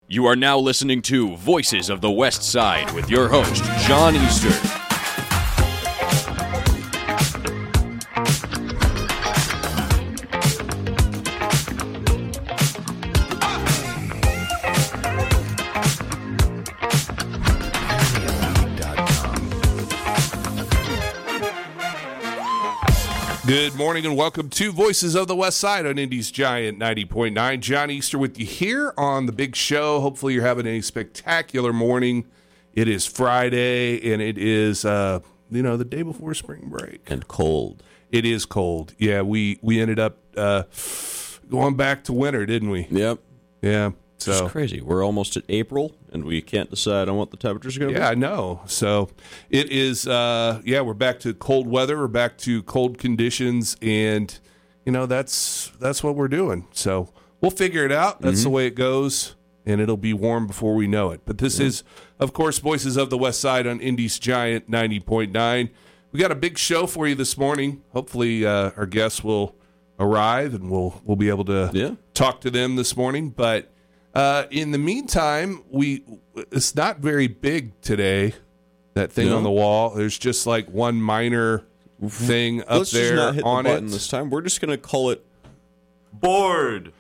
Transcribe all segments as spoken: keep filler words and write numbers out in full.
You are now listening to Voices of the West Side with your host, John Easter. Good morning and welcome to Voices of the West Side on Indy's Giant ninety point nine. John Easter with you here on the big show. Hopefully you're having a spectacular morning. It is Friday and it is, uh, you know, the day before spring break. And cold. It is cold. Yeah, we, we ended up uh, going back to winter, didn't we? Yep. Yeah. So It's crazy. We're almost at April, and we can't decide on what the temperatures are going to Yeah, I know. So it is, uh, yeah, we're back to cold weather. We're back to cold conditions, and, you know, that's that's what we're doing. So we'll figure it out. That's mm-hmm. the way it goes, and it'll be warm before we know it. But this mm-hmm. is, of course, Voices of the West Side on Indy's Giant ninety point nine. We got a big show for you this morning. Hopefully uh, our guests will arrive, and we'll, we'll be able to yeah. talk to them this morning. But Uh, in the meantime, we it's not very big today, that thing no. on the wall. There's just like one minor thing up Let's there just not hit on the button it. this time. We're just going to call it board.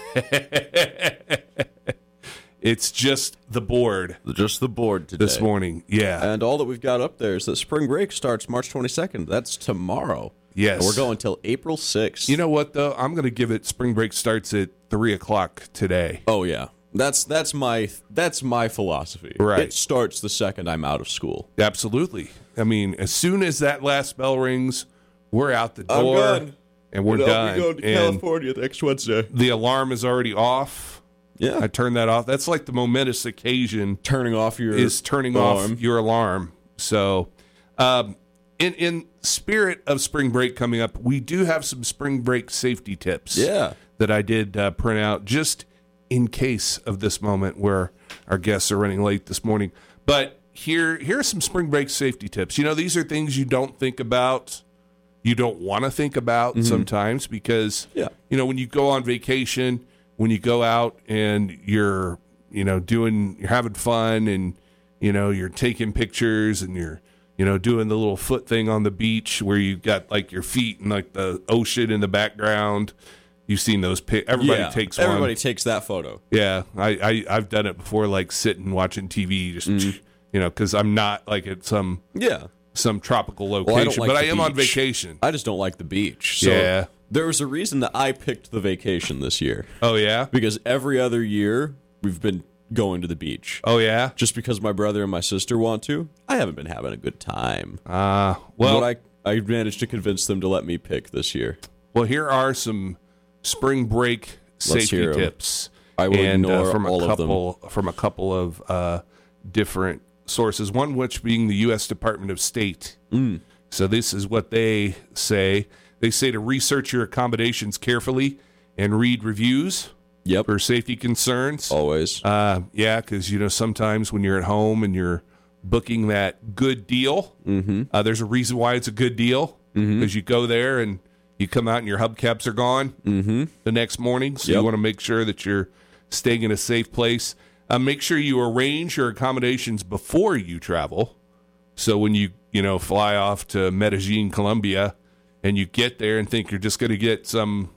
It's just the board. Just the board today. This morning, yeah. And all that we've got up there is that spring break starts March twenty-second. That's tomorrow. Yes. And we're going until April sixth. You know what, though? I'm going to give it, spring break starts at three o'clock today. Oh, yeah. That's that's my that's my philosophy. Right. It starts the second I'm out of school. Absolutely. I mean, as soon as that last bell rings, we're out the door. I'm done. And we're you know, done. We're going to and California next Wednesday. The alarm is already off. Yeah. I turned that off. That's like the momentous occasion. Turning off your is turning alarm. off your alarm. So, um, in in spirit of spring break coming up, we do have some spring break safety tips. Yeah. That I did uh, print out just in case of this moment where our guests are running late this morning. But here here are some spring break safety tips. You know, these are things you don't think about. You don't want to think about mm-hmm. sometimes because, yeah. you know, when you go on vacation, when you go out and you're, you know, doing, you're having fun and, you know, you're taking pictures and you're, you know, doing the little foot thing on the beach where you've got like your feet and like the ocean in the background. You've seen those pic. Everybody yeah, takes one. Everybody takes that photo. Yeah, I, I, I've done it before, like sitting watching T V, just, mm. you know, because I'm not like at some yeah some tropical location, well, I don't like but I the am beach. on vacation. I just don't like the beach. So yeah. There was a reason that I picked the vacation this year. Oh, yeah? Because every other year, we've been going to the beach. Oh, yeah? Just because my brother and my sister want to. I haven't been having a good time. Uh, well, but I, I managed to convince them to let me pick this year. Well, here are some spring break safety tips. I will and, ignore uh, from all a couple, of them. From a couple of uh, different sources, one which being the U S Department of State. Mm. So this is what they say. They say to research your accommodations carefully and read reviews yep. for safety concerns. Always. Uh, yeah, because, you know, sometimes when you're at home and you're booking that good deal, mm-hmm. uh, there's a reason why it's a good deal. Because mm-hmm. you go there and you come out and your hubcaps are gone mm-hmm. the next morning. So yep. you want to make sure that you're staying in a safe place. Uh, make sure you arrange your accommodations before you travel. So when you, you know, fly off to Medellin, Colombia, and you get there and think you're just going to get some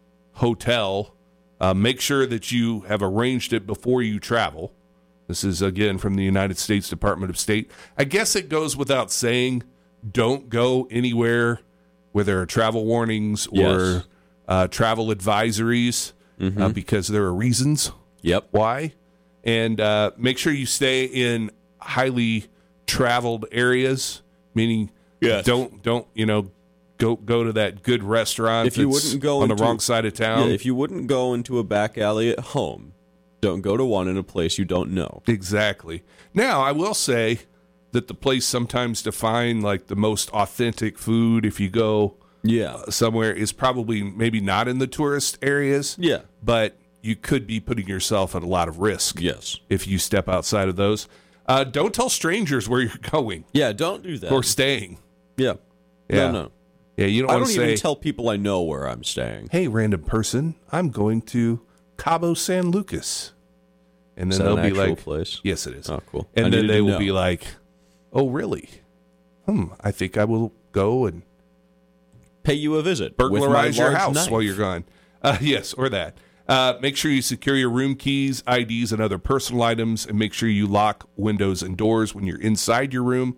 hotel, uh, make sure that you have arranged it before you travel. This is, again, from the United States Department of State. I guess it goes without saying, don't go anywhere where there are travel warnings or yes. uh, travel advisories mm-hmm. uh, because there are reasons yep. why. And uh, make sure you stay in highly traveled areas, meaning yes. don't, don't you know, go go to that good restaurant if you wouldn't go on into, the wrong side of town. Yeah, if you wouldn't go into a back alley at home, don't go to one in a place you don't know. Exactly. Now, I will say that the place sometimes to find like the most authentic food if you go yeah. somewhere is probably maybe not in the tourist areas. Yeah. But you could be putting yourself at a lot of risk. Yes. If you step outside of those. Uh, don't tell strangers where you're going. Yeah, don't do that. Or staying. Yeah. Yeah. No, no. Yeah, you don't I want don't to say, even tell people I know where I'm staying. hey, random person, I'm going to Cabo San Lucas. And Is then that they'll an be actual like, place? yes, it is. Oh, cool. And I then needed they to will know. be like, oh, really? Hmm, I think I will go and Pay you a visit. burglarize with my your large house knife. while you're gone. Uh, yes, or that. Uh, make sure you secure your room keys, I Ds, and other personal items, and make sure you lock windows and doors when you're inside your room.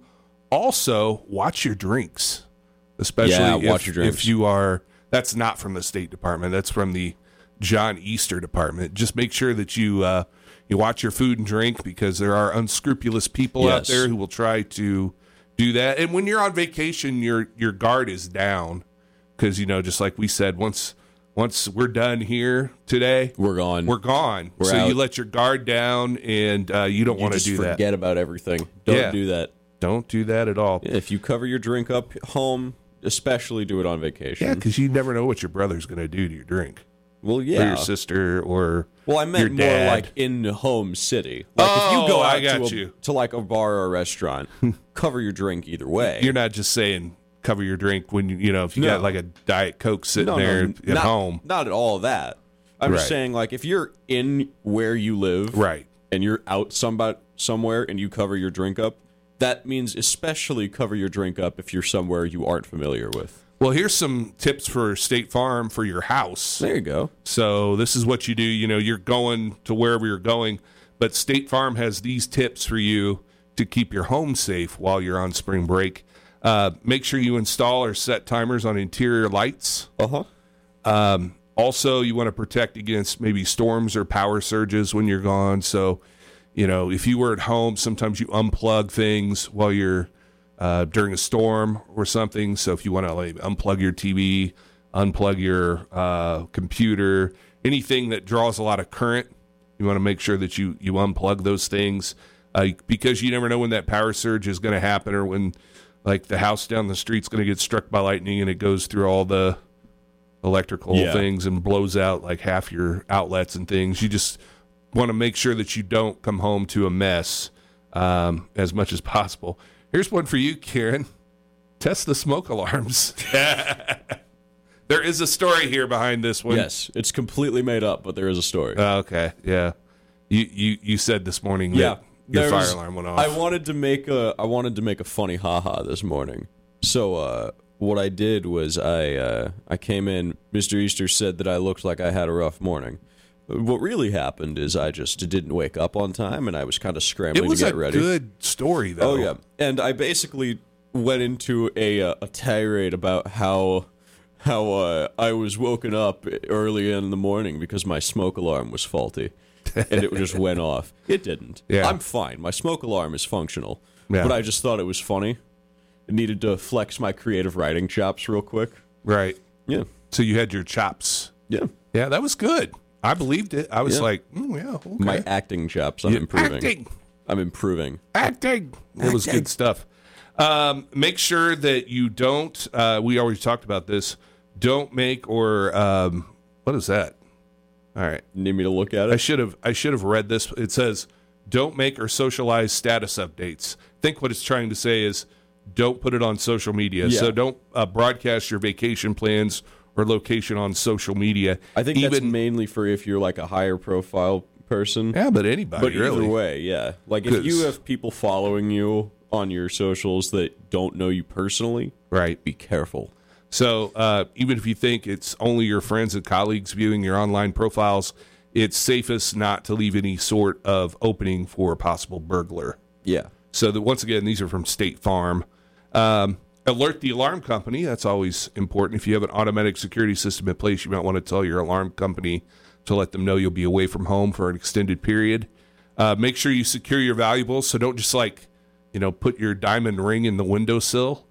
Also, watch your drinks, especially Yeah, if, watch your drinks. if you are. That's not from the State Department. That's from the John Easter Department. Just make sure that you uh, you watch your food and drink, because there are unscrupulous people out Yes. there who will try to do that. And when you're on vacation, your your guard is down, because, you know, just like we said, once once we're done here today, We're gone. we're gone. We're so out. you let your guard down, and uh, you don't You want to just do that. forget about everything. Don't Yeah. do that. Don't do that at all. If you cover your drink up home, especially do it on vacation. Yeah, because you never know what your brother's going to do to your drink, well, or yeah. your sister, or Well, I your meant more dad. like in the home city. Like if Oh, you go I out got to, a, you. to like a bar or a restaurant, cover your drink either way. You're not just saying cover your drink when you you know if you No. got like a Diet Coke sitting no, there no, at not, home, Not at all that. I'm just Right. saying, like, if you're in where you live, right? and you're out somebody, somewhere and you cover your drink up, that means especially cover your drink up if you're somewhere you aren't familiar with. Well, here's some tips for State Farm for your house. There you go. So this is what you do. You know, you're going to wherever you're going, but State Farm has these tips for you to keep your home safe while you're on spring break. Uh, make sure you install or set timers on interior lights. Uh-huh. Um, also, you want to protect against maybe storms or power surges when you're gone. So, you know, if you were at home, sometimes you unplug things while you're uh, during a storm or something. So if you want to like unplug your T V, unplug your uh, computer, anything that draws a lot of current, you want to make sure that you, you unplug those things uh, because you never know when that power surge is going to happen, or when like the house down the street's going to get struck by lightning and it goes through all the electrical Yeah. things and blows out like half your outlets and things. You just want to make sure that you don't come home to a mess um, as much as possible. Here's one for you, Karen. Test the smoke alarms. There is a story here behind this one. Yes, it's completely made up, but there is a story. Oh, okay. Yeah. You, you you said this morning yeah, that your there fire was- alarm went off. I wanted to make a I wanted to make a funny haha this morning. So uh, what I did was I uh, I came in. Mister Easter said that I looked like I had a rough morning. What really happened is I just didn't wake up on time, and I was kind of it scrambling was to get a ready. good story, though. Oh yeah, and I basically went into a uh, a tirade about how how uh, I was woken up early in the morning because my smoke alarm was faulty, and it just went off. It didn't. Yeah. I'm fine. My smoke alarm is functional, Yeah. but I just thought it was funny. I needed to flex my creative writing chops real quick. Right. Yeah, So you had your chops. yeah. Yeah, that was good. I believed it. I was Yeah. like, mm, yeah, okay. My acting chops. I'm Yeah, improving. Acting. I'm improving. Acting. It was good stuff. Um, make sure that you don't, uh, we already talked about this, don't make or, um, what is that? All right. Need me to look at I it? should have I should have read this. It says, don't make or socialize status updates. I think what it's trying to say is don't put it on social media. Yeah. So don't uh, broadcast your vacation plans or location on social media. I think that's Even mainly for if you're like a higher profile person. yeah, but anybody But really. either way, yeah. Like if 'Cause- you have people following you on your socials that don't know you personally, Right. be careful. So uh, even if you think it's only your friends and colleagues viewing your online profiles, it's safest not to leave any sort of opening for a possible burglar. Yeah. So that once again, these are from State Farm. Um, alert the alarm company. That's always important. If you have an automatic security system in place, you might want to tell your alarm company to let them know you'll be away from home for an extended period. Uh, make sure you secure your valuables. So don't just like, you know, put your diamond ring in the windowsill.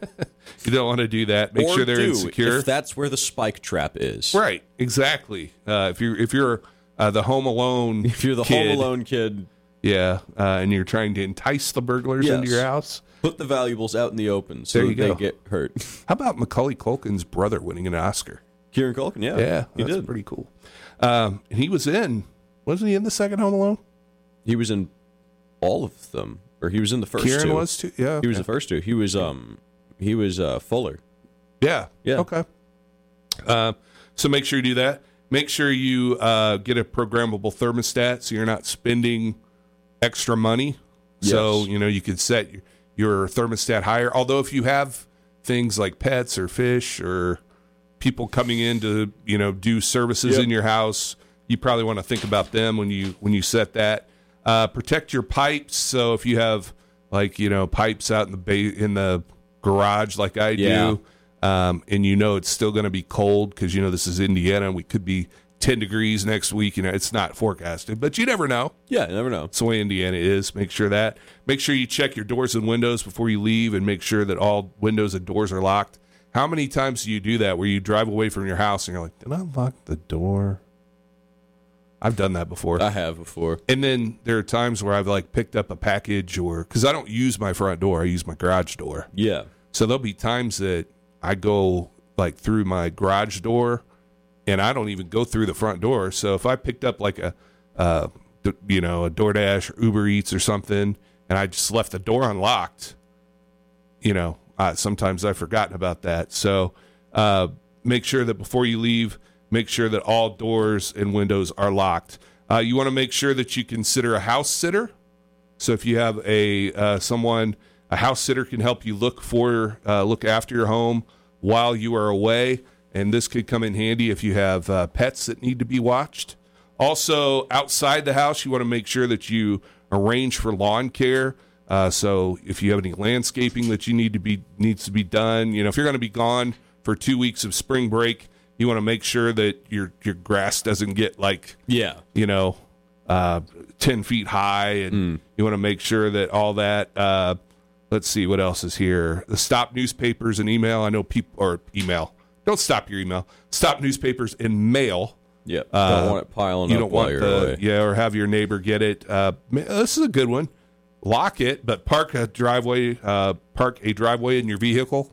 You don't want to do that. Make or sure they're do, insecure. if that's where the spike trap is. Right, exactly. Uh, if you're if you're uh, the Home Alone, If you're the kid, Home Alone kid, yeah, uh, and you're trying to entice the burglars Yes. into your house. put the valuables out in the open so There that you they go. get hurt. How about Macaulay Culkin's brother winning an Oscar? Kieran Culkin, yeah. Yeah, he that's did. pretty cool. Um, and he was in, wasn't he in the second Home Alone? He was in all of them. Or he was in the first Kieran two. was too. Yeah, He was okay. the first two. He was um he was uh Fuller. Yeah. Yeah. Okay. Uh, so make sure you do that. make sure you uh, get a programmable thermostat so you're not spending extra money. Yes. So, you know, you could set your, your thermostat higher. Although if you have things like pets or fish or people coming in to, you know, do services Yep. in your house, you probably want to think about them when you when you set that. Uh, protect your pipes. So if you have like, you know, pipes out in the ba- in the garage like I Yeah. do, um, and you know it's still going to be cold because, you know, this is Indiana and we could be ten degrees next week. You know, it's not forecasted, but you never know. Yeah, you never know. That's the way Indiana is. Make sure that. Make sure you check your doors and windows before you leave and make sure that all windows and doors are locked. How many times do you do that where you drive away from your house and you're like, did I lock the door? I've done that before. I have before. And then there are times where I've like picked up a package or because I don't use my front door, I use my garage door. Yeah. So there'll be times that I go like through my garage door and I don't even go through the front door. So if I picked up like a, uh, d- you know, a DoorDash or Uber Eats or something and I just left the door unlocked, you know, uh, sometimes I've forgotten about that. So uh, make sure that before you leave, make sure that all doors and windows are locked. Uh, you want to make sure that you consider a house sitter. So if you have a uh, someone, a house sitter can help you look for, uh, look after your home while you are away. And this could come in handy if you have uh, pets that need to be watched. Also, outside the house, you want to make sure that you arrange for lawn care. Uh, so if you have any landscaping that you need to be needs to be done, you know, if you're going to be gone for two weeks of spring break, you want to make sure that your your grass doesn't get like, Yeah. you know, uh, ten feet high, and Mm. you want to make sure that all that. Uh, let's see what else is here. The stop newspapers and email. I know people or email. Don't stop your email. Stop newspapers and mail. Yeah. Uh, don't want it piling You up don't while want you're the away. yeah, or have your neighbor get it. Uh, ma- this is a good one. Lock it, but park a driveway. Uh, park a driveway in your vehicle.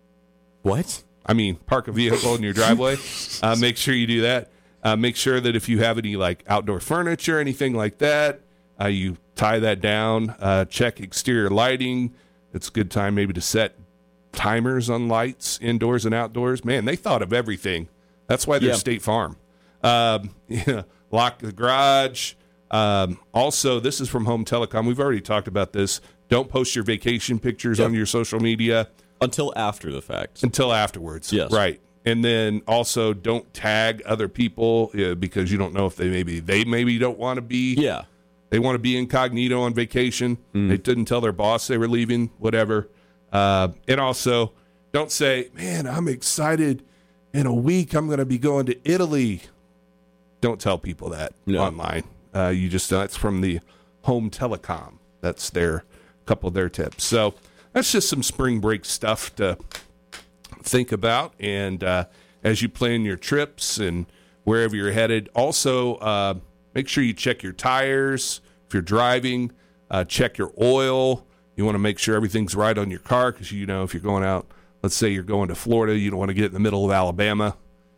What? I mean, park a vehicle in your driveway. Uh, make sure you do that. Uh, make sure that if you have any like outdoor furniture, anything like that, uh, you tie that down. Uh, check exterior lighting. It's a good time maybe to set timers on lights indoors and outdoors. Man, they thought of everything. That's why they're Yeah. State Farm. Um, yeah, lock the garage. Um, also, this is from Home Telecom. We've already talked about this. Don't post your vacation pictures Yep. on your social media Until after the fact. until afterwards. Yes. Right. And then also don't tag other people uh, because you don't know if they maybe they maybe don't want to be Yeah. they want to be incognito on vacation. They didn't tell their boss they were leaving, whatever. Uh, and also don't say, "Man, I'm excited. In a week I'm going to be going to Italy." Don't tell people that No. online. Uh, you just that's from the Home Telecom. That's their couple of their tips. So that's just some spring break stuff to think about. And uh, as you plan your trips and wherever you're headed, also uh, make sure you check your tires if you're driving. Uh, check your oil. You want to make sure everything's right on your car because you know if you're going out, let's say you're going to Florida, you don't want to get in the middle of Alabama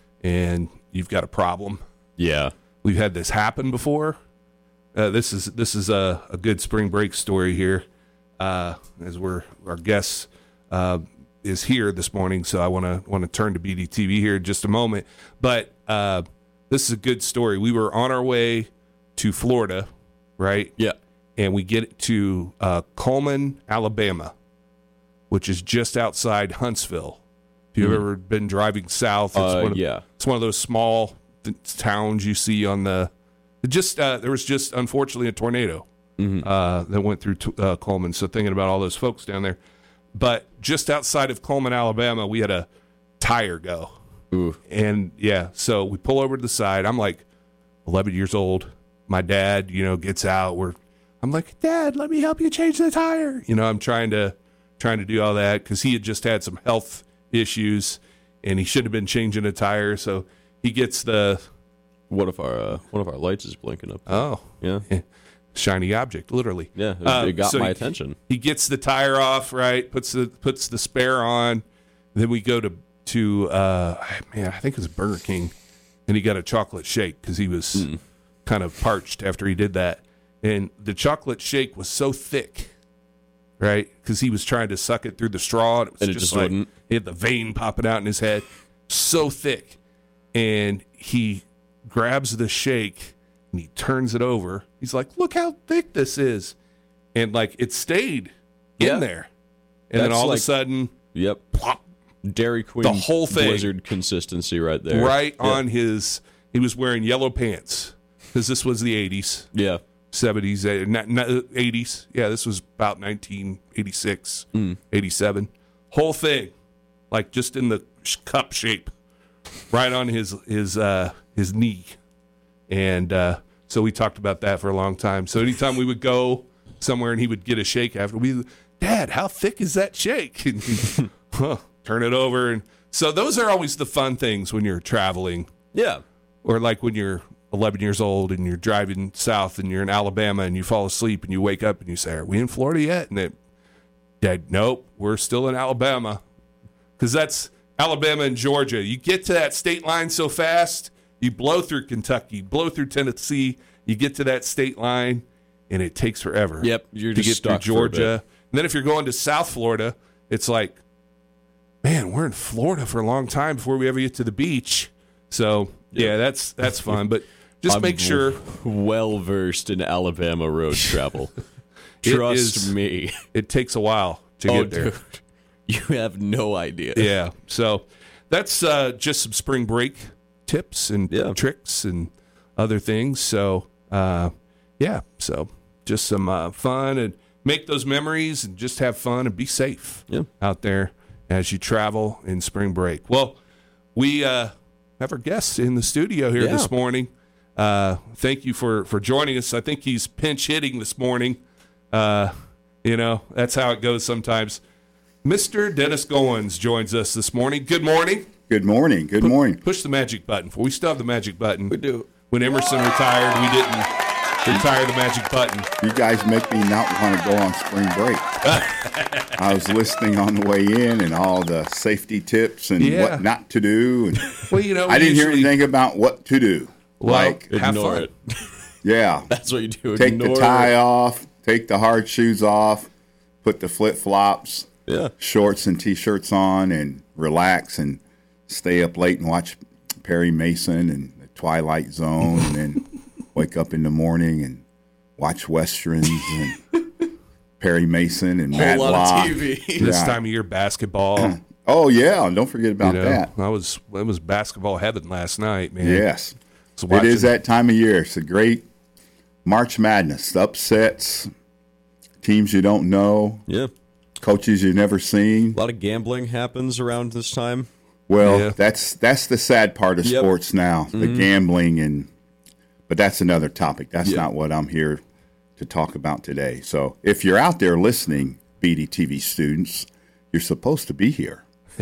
and you've got a problem. Yeah. We've had this happen before. Uh, this is this is a, a good spring break story here, uh, as we're our guest uh, is here this morning. So I want to want to turn to B D T V here in just a moment. But uh, this is a good story. We were on our way to Florida, right? Yeah. And we get to uh, Coleman, Alabama, which is just outside Huntsville. If you've Mhm. ever been driving south, it's Uh, one of, yeah. it's one of those small th- towns you see on the. It just uh, there was just unfortunately a tornado Mhm. uh, that went through t- uh, Coleman. So thinking about all those folks down there, but just outside of Coleman, Alabama, we had a tire go, Ooh. and yeah, so we pull over to the side. I'm like eleven years old. My dad, you know, gets out. We're I'm like, Dad, let me help you change the tire. You know, I'm trying to trying to do all that because he had just had some health issues, and he should have been changing a tire. So he gets the What if our uh, one of our lights is blinking up? oh Yeah. shiny object, literally. Yeah. It, Uh, it got so my he- attention. He gets the tire off, right? Puts the puts the spare on. Then we go to to uh, man, I think it was Burger King, and he got a chocolate shake because he was Mm. kind of parched after he did that. And the chocolate shake was so thick, right? Because he was trying to suck it through the straw, and it was And it just, just like wouldn't? he had the vein popping out in his head, so thick. And he grabs the shake and he turns it over. He's like, look how thick this is. And like it stayed Yeah. in there. And That's then all like- of a sudden, Yep. plop, Dairy Queen The whole thing. Blizzard consistency right there. right Yeah. on his, he was wearing yellow pants because this was the eighties, Yeah. seventies, eh, not, not, eighties. Yeah, this was about nineteen eighty-six, Mm. eighty-seven. Whole thing, like just in the sh- cup shape, right on his his uh, his knee. And uh, so we talked about that for a long time. So anytime we would go somewhere and he would get a shake after, we, Dad, how thick is that shake? And he'd, huh, turn it over. And so those are always the fun things when you're traveling, Yeah. or like when you're eleven years old and you're driving south and you're in Alabama and you fall asleep and you wake up and you say, are we in Florida yet? And it, Dad, nope, we're still in Alabama. Because that's Alabama and Georgia. You get to that state line so fast, you blow through Kentucky, blow through Tennessee, you get to that state line, and it takes forever. Yep, you're to just get through stuck for a bit. Georgia. And then if you're going to South Florida, it's like, man, we're in Florida for a long time before we ever get to the beach. So yeah, that's that's fun. But just I'm make sure well versed in Alabama road travel. It Trust is- me. it takes a while to Oh, get there. dude. You have no idea. Yeah. So that's uh, just some spring break tips and Yeah. tricks and other things. So uh, yeah. So just some uh, fun and make those memories and just have fun and be safe Yeah. out there as you travel in spring break. Well, we uh, have our guest in the studio here Yeah. this morning. Uh, thank you for, for joining us. I think he's pinch hitting this morning. Uh, you know, that's how it goes sometimes. Mister Dennis Goins joins us this morning. Good morning. Good morning. Good morning. Push the magic button. We still have the magic button. We do. When Emerson retired, we didn't retire the magic button. You guys make me not want to go on spring break. I was listening on the way in and all the safety tips and Yeah. what not to do. And Well, you know, I didn't hear usually- anything about what to do. Well, like, have Ignore fun. it. yeah, That's what you do. take Ignore the tie it. off, take the hard shoes off, put the flip flops, Yeah. shorts and t-shirts on, and relax and stay up late and watch Perry Mason and the Twilight Zone, and then wake up in the morning and watch westerns and Perry Mason and Whole Matt lot Locke. of T V. This Yeah. time of year, basketball. Oh yeah, and don't forget about You know, that. I was it was basketball heaven last night, man. Yes, So it is that time of year. It's a great March Madness, upsets, teams you don't know, Yeah. coaches you've never seen. A lot of gambling happens around this time. Well, Yeah. that's that's the sad part of Yep. sports now, the gambling, and but that's another topic. That's Yeah. not what I'm here to talk about today. So if you're out there listening, B D T V students, you're supposed to be here.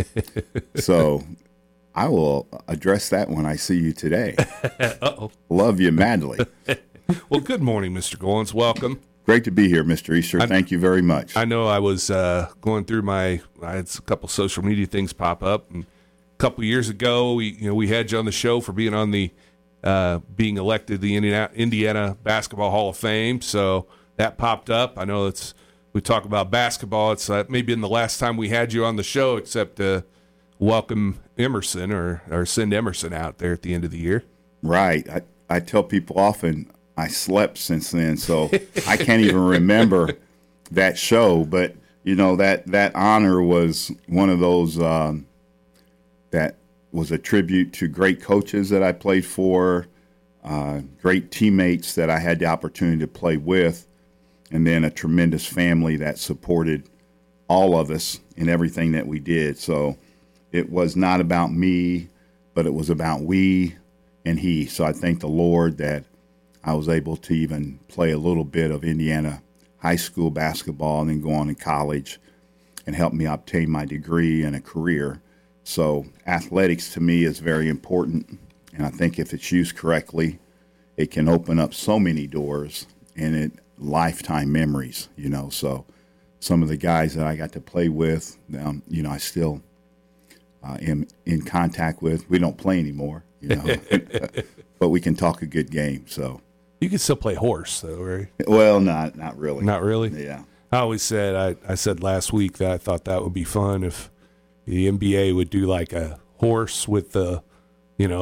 So I will address that when I see you today. Uh-oh. Love you madly. Well, good morning, Mister Goins. Welcome. Great to be here, Mister Easter. Thank you very much. I know I was uh, going through my, I had a couple social media things pop up, and a couple years ago, we you know we had you on the show for being on the uh, being elected the Indiana, Indiana Basketball Hall of Fame. So that popped up. I know it's we talk about basketball. It's uh, maybe in the last time we had you on the show, except to welcome Emerson or or send Emerson out there at the end of the year. Right. I, I tell people often I slept since then, so I can't even remember that show. But, you know, that, that honor was one of those um, that was a tribute to great coaches that I played for, uh, great teammates that I had the opportunity to play with, and then a tremendous family that supported all of us in everything that we did. So it was not about me, but it was about we and he. So I thank the Lord that I was able to even play a little bit of Indiana high school basketball and then go on in college and help me obtain my degree and a career. So athletics to me is very important. And I think if it's used correctly, it can open up so many doors and it lifetime memories, you know. So some of the guys that I got to play with, um, you know, I still uh, am in contact with. We don't play anymore, you know, but we can talk a good game. So, You can still play horse, though, right? well, not not really. Not really. Yeah. I always said I, I said last week that I thought that would be fun if the N B A would do like a horse with the, you know,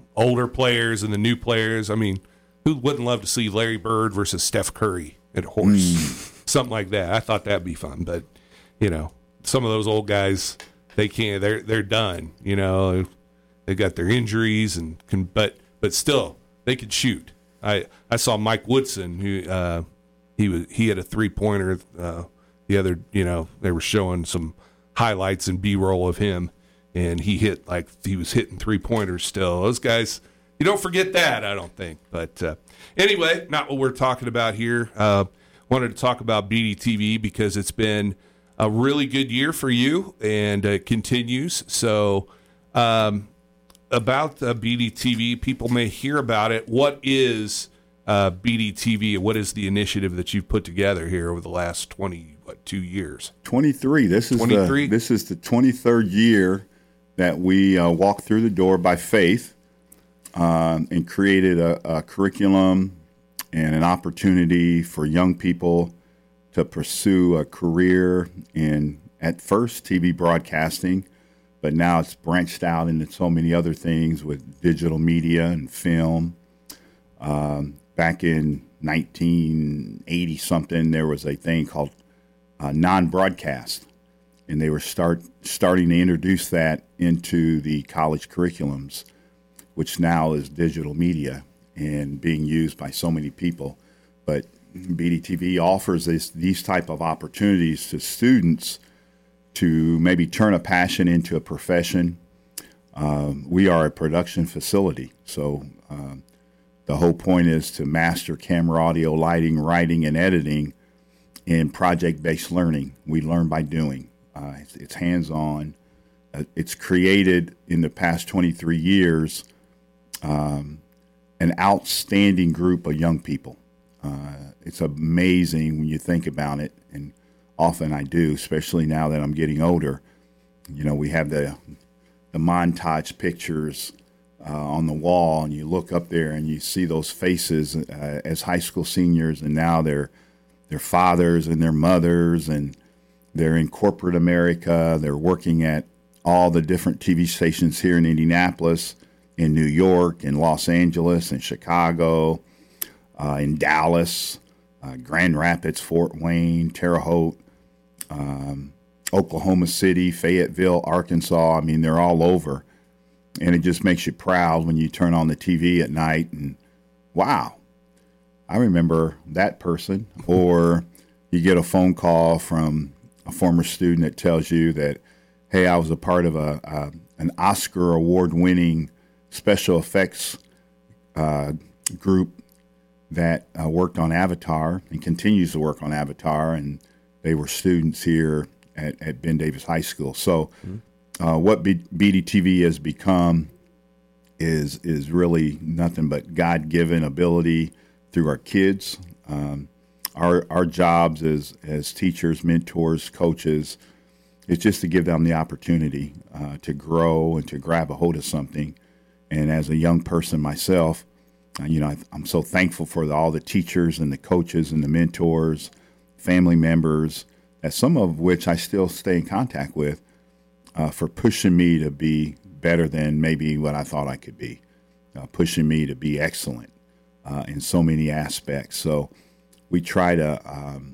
older players and the new players. I mean, who wouldn't love to see Larry Bird versus Steph Curry at horse? Mm. Something like that. I thought that'd be fun, but you know, some of those old guys, they can't. They're they're done. You know, they got their injuries and can, but but still they could shoot. I I saw Mike Woodson who uh, he was he had a three pointer. Uh, the other, you know, they were showing some highlights and B roll of him, and he hit like he was hitting three pointers still. Those guys, you don't forget that, I don't think. But uh, anyway, not what we're talking about here. Uh, wanted to talk about B D T V because it's been a really good year for you, and it continues. So um, about uh, B D T V, people may hear about it. What is uh, B D T V? What is the initiative that you've put together here over the last twenty, what, two years? twenty-three. This is twenty-three? the this is the twenty-third year that we uh, walked through the door by faith um, and created a, a curriculum and an opportunity for young people to pursue a career in, at first, T V broadcasting, but now it's branched out into so many other things with digital media and film. Um, back in nineteen eighty something, there was a thing called uh, non-broadcast, and they were start starting to introduce that into the college curriculums, which now is digital media and being used by so many people. But B D T V offers this, these type of opportunities to students to maybe turn a passion into a profession. Um, we are a production facility, so um, the whole point is to master camera, audio, lighting, writing, and editing in project-based learning. We learn by doing. Uh, it's, it's hands-on. Uh, it's created in the past twenty-three years um, an outstanding group of young people. Uh, it's amazing when you think about it, and often I do, especially now that I'm getting older. You know, we have the the montage pictures uh, on the wall, and you look up there and you see those faces uh, as high school seniors, and now they're their fathers and their mothers, and they're in corporate America. They're working at all the different T V stations here in Indianapolis, in New York, in Los Angeles, in Chicago, uh, in Dallas, uh, Grand Rapids, Fort Wayne, Terre Haute, um, Oklahoma City, Fayetteville, Arkansas. I mean, they're all over. And it just makes you proud when you turn on the T V at night and, wow, I remember that person. Or you get a phone call from a former student that tells you that, hey, I was a part of a, a an Oscar award-winning special effects uh, group that uh, worked on Avatar and continues to work on Avatar, and they were students here at, at Ben Davis High School. So mm-hmm. uh, what B- BDTV has become is is really nothing but God-given ability through our kids. Um, our our jobs as as teachers, mentors, coaches, is just to give them the opportunity uh, to grow and to grab a hold of something. And as a young person myself, uh, you know, I'm so thankful for the, all the teachers and the coaches and the mentors, family members, that some of which I still stay in contact with, uh, for pushing me to be better than maybe what I thought I could be, uh, pushing me to be excellent uh, in so many aspects. So we try to um,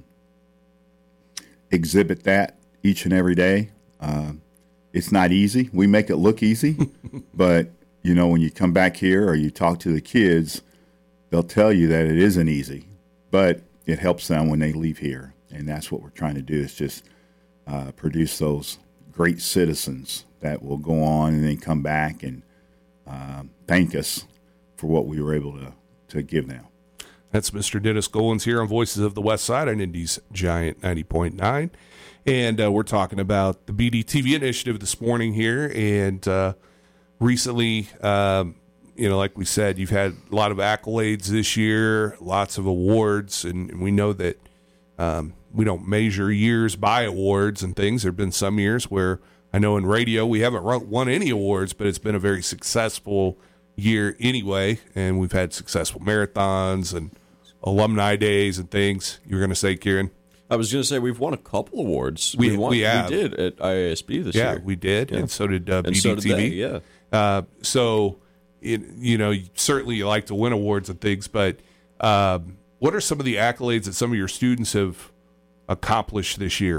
exhibit that each and every day. Uh, it's not easy. We make it look easy, but you know, when you come back here or you talk to the kids, they'll tell you that it isn't easy, but it helps them when they leave here. And that's what we're trying to do, is just uh, produce those great citizens that will go on and then come back and uh, thank us for what we were able to, to give them. That's Mister Dennis Goins here on Voices of the West Side on Indy's Giant ninety point nine. And uh, we're talking about the B D T V initiative this morning here. And uh, recently, um, you know, like we said, you've had a lot of accolades this year, lots of awards. And we know that um, we don't measure years by awards and things. There have been some years where I know in radio we haven't won any awards, but it's been a very successful year anyway. And we've had successful marathons and alumni days and things. You were going to say, Kieran? I was going to say we've won a couple awards. We we, won, we, have. we did at I A S B this yeah, year. We did, yeah. and so did uh, and B D T V. So did they, yeah. Uh, so it, you know, certainly you like to win awards and things, but um, what are some of the accolades that some of your students have accomplished this year?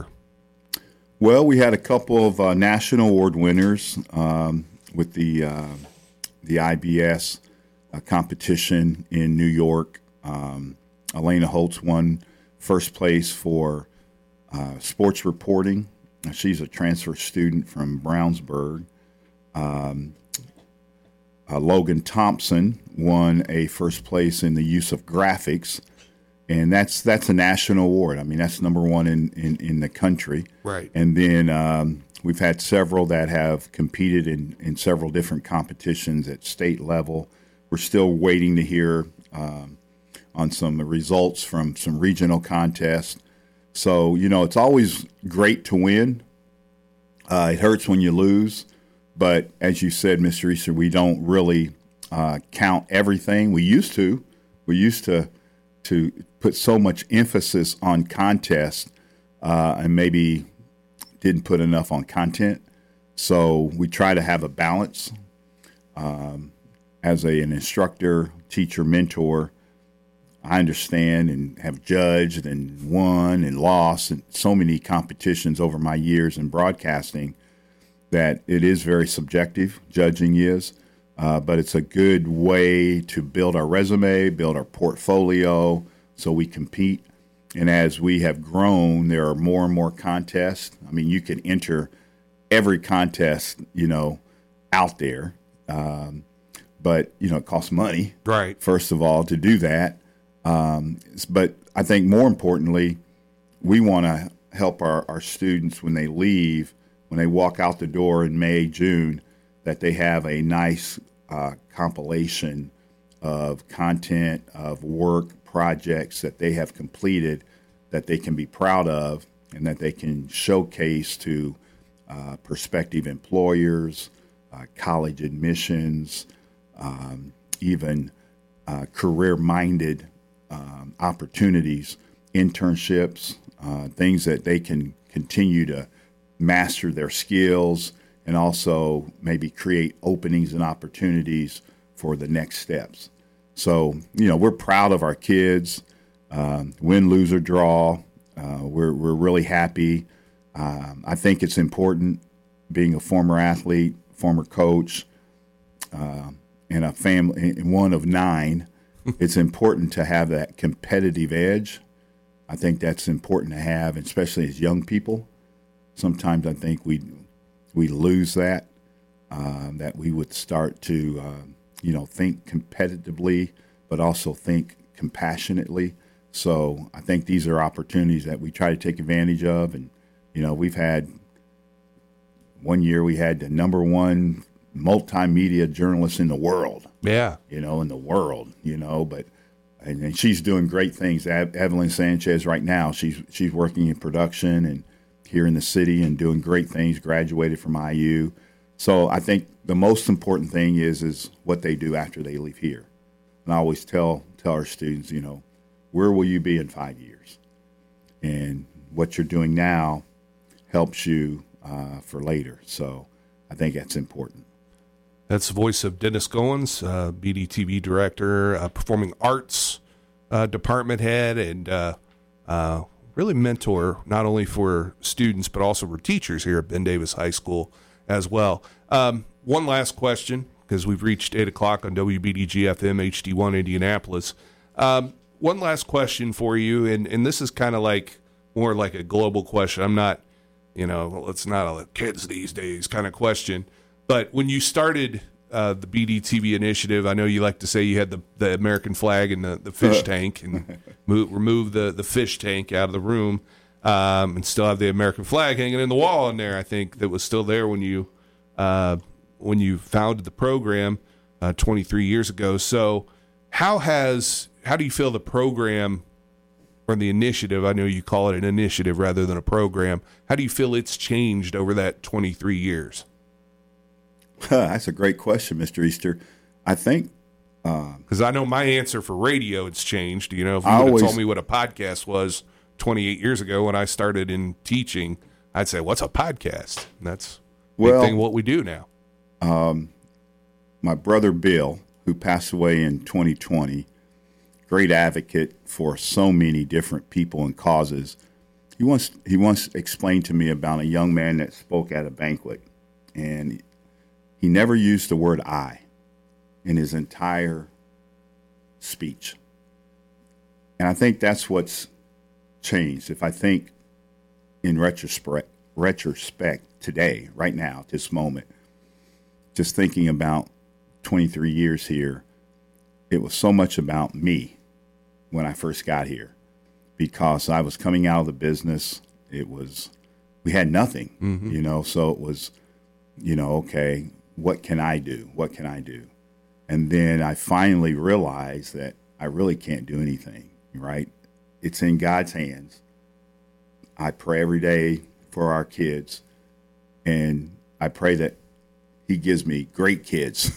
Well, we had a couple of uh, national award winners um, with the uh, the I B S uh, competition in New York. Um, Elena Holtz won first place for uh, sports reporting. She's a transfer student from Brownsburg. Um, uh, Logan Thompson won a first place in the use of graphics. And that's that's a national award. I mean, that's number one in, in, in the country. Right. And then um, we've had several that have competed in, in several different competitions at state level. We're still waiting to hear um, on some results from some regional contests. So, you know, it's always great to win. Uh, it hurts when you lose. But as you said, Mister Easter, we don't really uh, count everything. We used to. We used to to put so much emphasis on contest uh, and maybe didn't put enough on content. So we try to have a balance. Um, as a, an instructor, teacher, mentor, I understand and have judged and won and lost in so many competitions over my years in broadcasting that it is very subjective, judging is. Uh, but it's a good way to build our resume, build our portfolio, so we compete. And as we have grown, there are more and more contests. I mean, you can enter every contest, you know, out there. Um, but, you know, it costs money, right? First of all, to do that. Um, but I think more importantly, we want to help our, our students when they leave, when they walk out the door in May, June, that they have a nice uh, compilation of content, of work, projects that they have completed that they can be proud of and that they can showcase to uh, prospective employers, uh, college admissions, um, even uh, career-minded um, opportunities, internships, uh, things that they can continue to master their skills and also maybe create openings and opportunities for the next steps. So, you know, we're proud of our kids, um, win, lose, or draw. Uh, we're, we're really happy. Um, I think it's important, being a former athlete, former coach, uh, and a family, and one of nine, it's important to have that competitive edge. I think that's important to have, especially as young people. Sometimes I think we we lose that, uh, that we would start to, uh, you know, think competitively, but also think compassionately. So I think these are opportunities that we try to take advantage of. And, you know, we've had, one year we had the number one multimedia journalist in the world. Yeah. You know, in the world, you know, but, and, and she's doing great things. Evelyn Sanchez right now, she's she's working in production and here in the city and doing great things, graduated from I U. So I think the most important thing is is what they do after they leave here. And I always tell tell our students, you know, where will you be in five years? And what you're doing now helps you uh, for later. So I think that's important. That's the voice of Dennis Goins, uh, B D T V director, uh, performing arts uh, department head, and uh, uh, really mentor not only for students but also for teachers here at Ben Davis High School as well. Um, one last question, because we've reached eight o'clock on W B D G F M H D one Indianapolis. Um, one last question for you, and, and this is kind of like more like a global question. I'm not, you know, it's not a kids these days kind of question. But when you started uh, the B D T V initiative, I know you like to say you had the, the American flag and the, the fish tank and move, remove the, the fish tank out of the room um, and still have the American flag hanging in the wall in there, I think, that was still there when you uh, when you founded the program uh, twenty-three years ago. So how has how do you feel the program or the initiative, I know you call it an initiative rather than a program, how do you feel it's changed over that twenty-three years? That's a great question, Mister Easter. I think because uh, I know my answer for radio it's changed. You know, if you I would have always, told me what a podcast was twenty-eight years ago when I started in teaching, I'd say, "What's a podcast?" And that's a well, big thing what we do now. Um, my brother Bill, who passed away in twenty twenty, great advocate for so many different people and causes. He once he once explained to me about a young man that spoke at a banquet, and he never used the word I in his entire speech. And I think that's what's changed. If I think in retrospect, retrospect today, right now, at this moment, just thinking about twenty-three years here, it was so much about me when I first got here, because I was coming out of the business. It was, we had nothing, mm-hmm. you know, so it was, you know, okay, what can I do? What can I do? And then I finally realized that I really can't do anything, right? It's in God's hands. I pray every day for our kids, and I pray that he gives me great kids.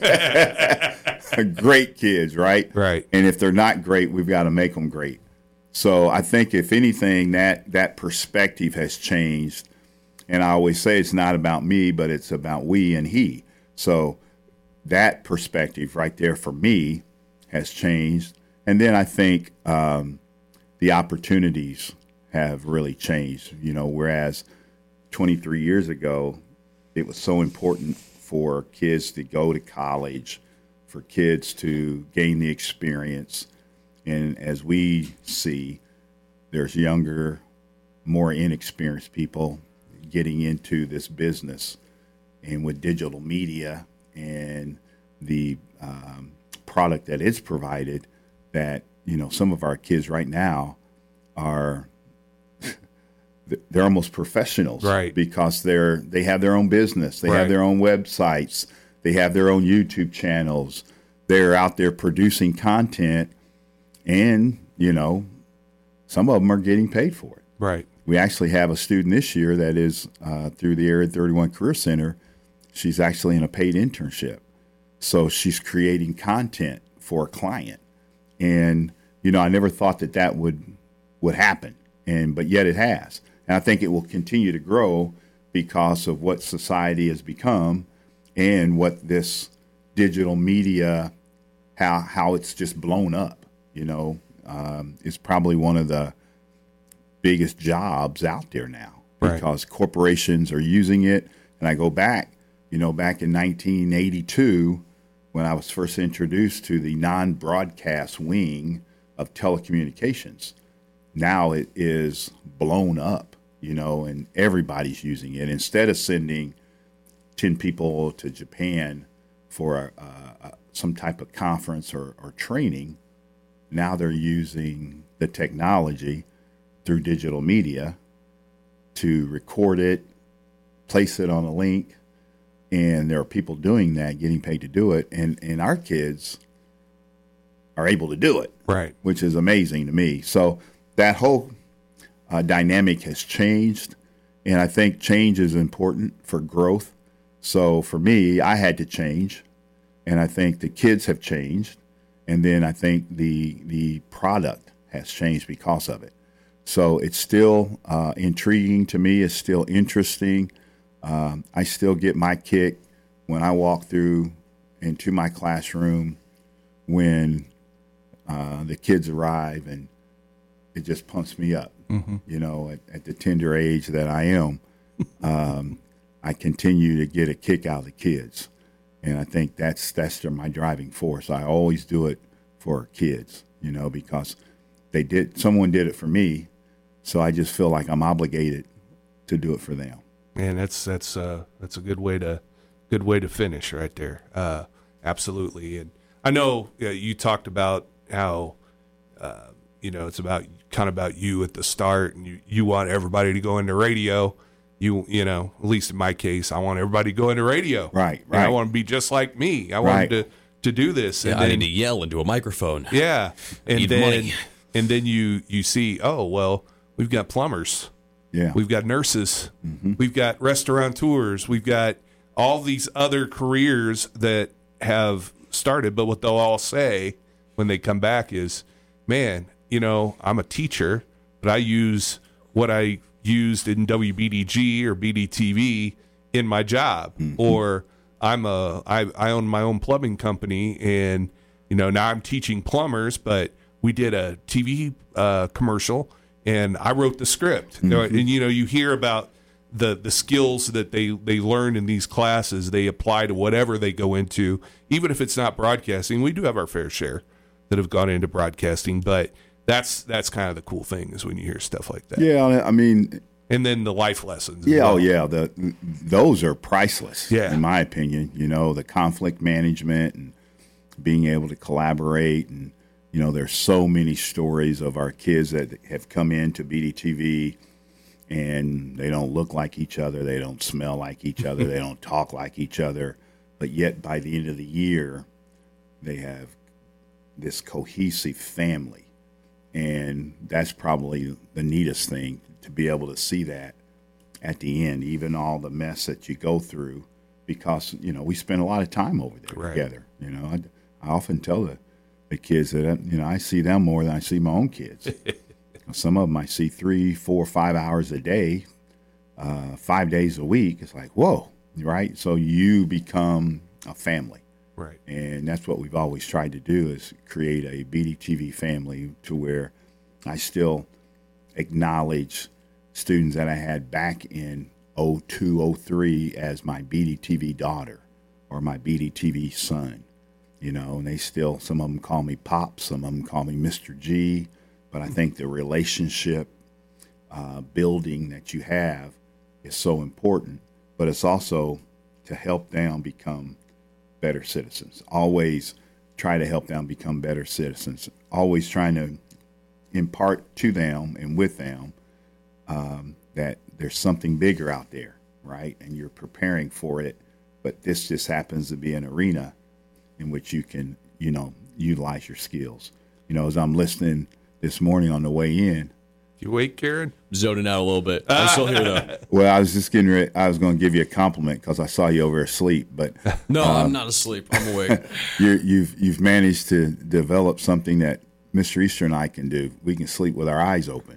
Great kids, right? Right. And if they're not great, we've got to make them great. So I think, if anything, that that perspective has changed. And I always say it's not about me, but it's about we and he. So that perspective right there for me has changed. And then I think um, the opportunities have really changed. You know, whereas twenty-three years ago, it was so important for kids to go to college, for kids to gain the experience. And as we see, there's younger, more inexperienced people getting into this business. And with digital media and the um, product that it's provided, that, you know, some of our kids right now are they're almost professionals, right? Because they're they have their own business, they right. have their own websites, they have their own YouTube channels. They're out there producing content, and you know, some of them are getting paid for it. Right. We actually have a student this year that is uh, through the Area thirty-one Career Center. She's actually in a paid internship, so she's creating content for a client. And you know, I never thought that that would would happen, and but yet it has. And I think it will continue to grow because of what society has become and what this digital media, how how it's just blown up. You know, um, it's probably one of the biggest jobs out there now, because right. corporations are using it. And I go back, you know, back in nineteen eighty-two, when I was first introduced to the non-broadcast wing of telecommunications. Now it is blown up, you know, and everybody's using it. Instead of sending ten people to Japan for a, a, some type of conference or, or training, now they're using the technology through digital media to record it, place it on a link, and there are people doing that, getting paid to do it, and, and our kids are able to do it, right? Which is amazing to me. So that whole uh, dynamic has changed, and I think change is important for growth. So for me, I had to change, and I think the kids have changed, and then I think the the product has changed because of it. So it's still uh, intriguing to me. It's still interesting. Um, I still get my kick when I walk through into my classroom when uh, the kids arrive, and it just pumps me up. Mm-hmm. You know, at, at the tender age that I am, um, I continue to get a kick out of the kids, and I think that's that's my driving force. I always do it for kids, you know, because they did someone did it for me, so I just feel like I'm obligated to do it for them. And that's that's uh, that's a good way to good way to finish right there. Uh, absolutely. And I know uh, you talked about how uh, you know it's about kind of about you at the start, and you, you want everybody to go into radio. You you know, at least in my case, I want everybody to go into radio. Right, right. And I want to be just like me. I wanted right. to, to do this. Yeah, and I then, need to yell into a microphone. Yeah, and need then money. and then you you see, oh well, we've got plumbers. Yeah, we've got nurses. Mm-hmm. We've got restaurateurs. We've got all these other careers that have started. But what they'll all say when they come back is, man, you know, I'm a teacher, but I use what I used in W B D G or B D T V in my job. Mm-hmm. Or I'm a I, I own my own plumbing company, and you know now I'm teaching plumbers, but we did a T V uh, commercial, and I wrote the script. Mm-hmm. And you know you hear about the the skills that they they learn in these classes, they apply to whatever they go into, even if it's not broadcasting. We do have our fair share that have gone into broadcasting, but that's that's kind of the cool thing is when you hear stuff like that. Yeah, I mean, and then the life lessons. as yeah, well. oh yeah, the those are priceless. Yeah. In my opinion, you know, the conflict management and being able to collaborate, and you know, there's so many stories of our kids that have come into B D T V. And they don't look like each other. They don't smell like each other. They don't talk like each other. But yet, by the end of the year, they have this cohesive family. And that's probably the neatest thing, to be able to see that at the end, even all the mess that you go through, because, you know, we spend a lot of time over there Right. together. You know, I, I often tell the, the kids that, you know, I see them more than I see my own kids. Some of them I see three, four, five hours a day, uh, five days a week. It's like, whoa, right? So you become a family. Right. And that's what we've always tried to do, is create a B D T V family to where I still acknowledge students that I had back in oh two, oh three as my B D T V daughter or my B D T V son. You know, and they still, some of them call me Pop, some of them call me Mister G. But I think the relationship uh, building that you have is so important. But it's also to help them become better citizens. Always try to help them become better citizens. Always trying to impart to them and with them um, that there's something bigger out there, right? And you're preparing for it. But this just happens to be an arena in which you can, you know, utilize your skills. You know, as I'm listening this morning on the way in. You awake, Karen? Zoning out a little bit. I'm still here though. Well, I was just getting ready. I was going to give you a compliment because I saw you over asleep, but No, I'm not asleep. I'm awake. you're, you've you've managed to develop something that Mister Easter and I can do. We can sleep with our eyes open.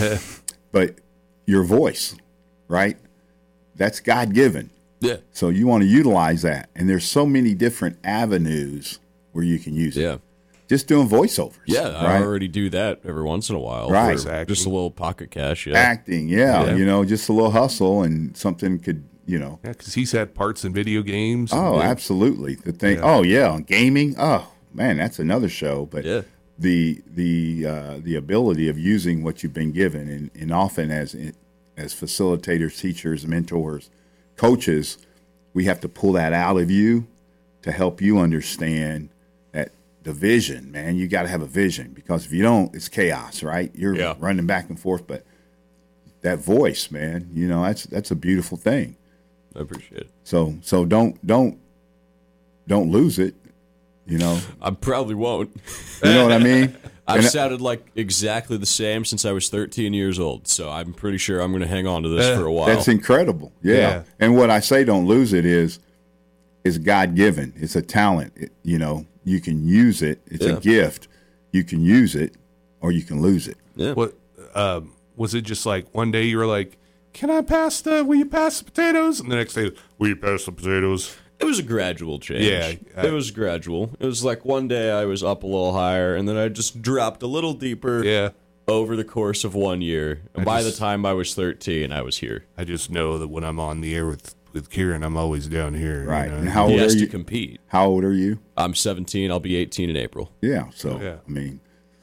But your voice, right? That's God given. Yeah. So you want to utilize that, and there's so many different avenues where you can use it. Yeah. Just doing voiceovers. Yeah, I right? already do that every once in a while. Right. for Exactly. Just a little pocket cash, yeah. Acting, yeah, Yeah. you know, just a little hustle, and something could, you know. Yeah, because he's had parts in video games. Oh, and- absolutely. The thing. Oh, yeah, gaming. Oh, man, that's another show. But Yeah. the the uh, the ability of using what you've been given, and, and often as as facilitators, teachers, mentors, coaches, we have to pull that out of you to help you understand that the vision, man. You got to have a vision, because if you don't, it's chaos, right? You're Yeah. running back and forth, but that voice, man, you know, that's that's a beautiful thing. I appreciate it. So so don't don't don't lose it. You know, I probably won't. you know what I mean. I've And- sounded like exactly the same since I was thirteen years old, so I'm pretty sure I'm going to hang on to this for a while. That's incredible. Yeah. Yeah. And what I say, don't lose it, is is God given. It's a talent. It, you know, you can use it. It's Yeah. a gift. You can use it, or you can lose it. yeah. What um, was it? Just like one day you were like, "Can I pass the? Will you pass the potatoes?" And the next day, "Will you pass the potatoes?" It was a gradual change. Yeah, I- it was gradual. It was like one day I was up a little higher, and then I just dropped a little deeper Yeah. over the course of one year. And I by just- the time I was thirteen, I was here. I just know that when I'm on the air with with Kieran, I'm always down here. you Right. know? And how He old has are to you? compete. How old are you? I'm seventeen. I'll be eighteen in April. Yeah. So Yeah. I mean,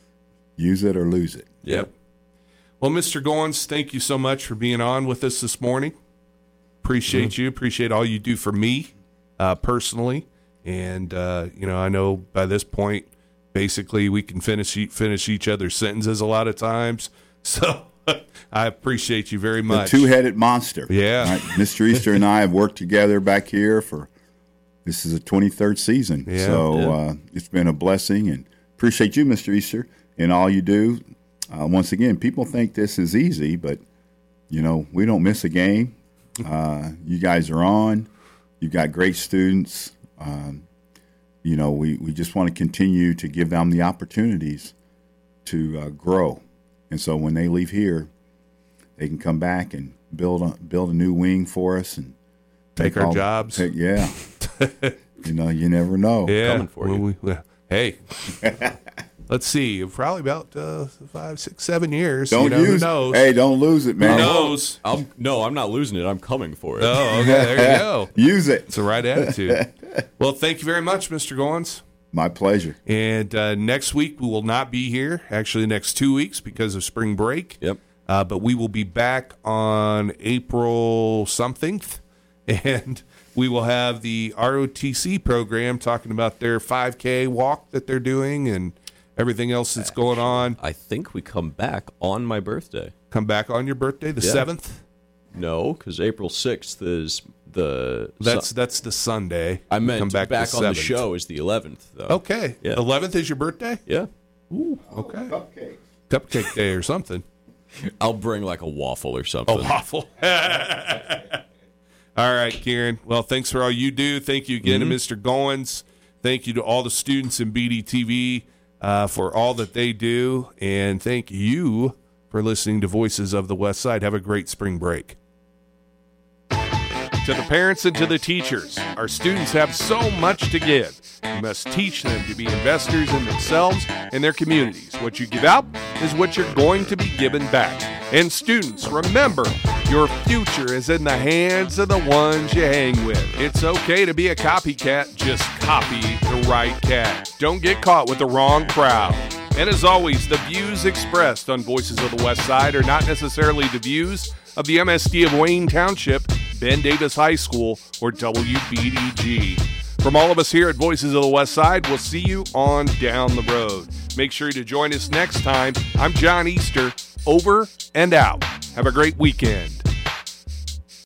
use it or lose it. Yep. Well, Mister Goins, thank you so much for being on with us this morning. Appreciate Mm-hmm. you. Appreciate all you do for me uh, personally. And, uh, you know, I know by this point, basically we can finish e- finish each other's sentences a lot of times. So I appreciate you very The much. two-headed monster. Yeah. Right? Mister Easter and I have worked together back here for, this is the twenty-third season. Yeah. so Yeah. Uh, it's been a blessing, and appreciate you, Mister Easter, and all you do. Uh, once again, people think this is easy, but, you know, we don't miss a game. Uh, you guys are on. You've got great students. Um, you know, we, we just want to continue to give them the opportunities to uh, grow. And so when they leave here, they can come back and build a, build a new wing for us and Take our all- jobs. take- yeah, You know, you never know. Yeah. Coming for well, you. we- well, hey. Let's see. Probably about uh, five, six, seven years. Don't you know, use. Who knows? Hey, don't lose it, man. Who knows? I'm, no, I'm not losing it. I'm coming for it. Oh, okay. There you go. Use it. It's the right attitude. Well, thank you very much, Mister Goins. My pleasure. And uh, next week we will not be here. Actually, next two weeks because of spring break. Yep. Uh, but we will be back on April something, and we will have the R O T C program talking about their five K walk that they're doing and everything else that's going on. I think we come back on my birthday. Come back on your birthday, the Yeah. seventh. No, because April sixth is the. That's Su- that's the Sunday. I meant Come back, back, on the the seventh. show is the eleventh, though. Okay, Yeah. eleventh is your birthday. Yeah. Okay, Cupcakes. cupcake day or something. I'll bring like a waffle or something. A waffle. All right, Kieran. Well, thanks for all you do. Thank you again to Mister Goins. Thank you to all the students in B D T V uh, for all that they do. And thank you for listening to Voices of the West Side. Have a great spring break. To the parents and to the teachers, our students have so much to give. You must teach them to be investors in themselves and their communities. What you give out is what you're going to be given back. And students, remember, your future is in the hands of the ones you hang with. It's okay to be a copycat, just copy the right cat. Don't get caught with the wrong crowd. And as always, the views expressed on Voices of the West Side are not necessarily the views of the M S D of Wayne Township, Ben Davis High School, or W B D G. From all of us here at Voices of the West Side, we'll see you on down the road. Make sure to join us next time. I'm John Easter, over and out. Have a great weekend.